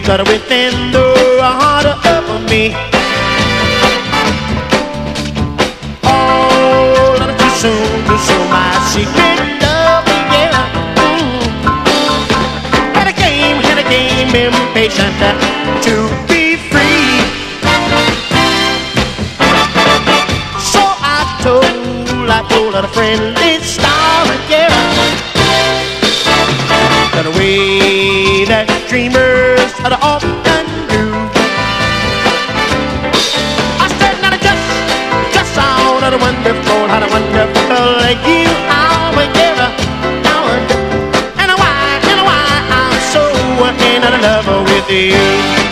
that within the heart of me. Oh, too soon to show my secret love, yeah. Had a game, impatient to be free. So I told a friendly star, yeah, that the way that dreamers are often do. I said, now just how wonderful you are, yeah, and why I'm so in love with you.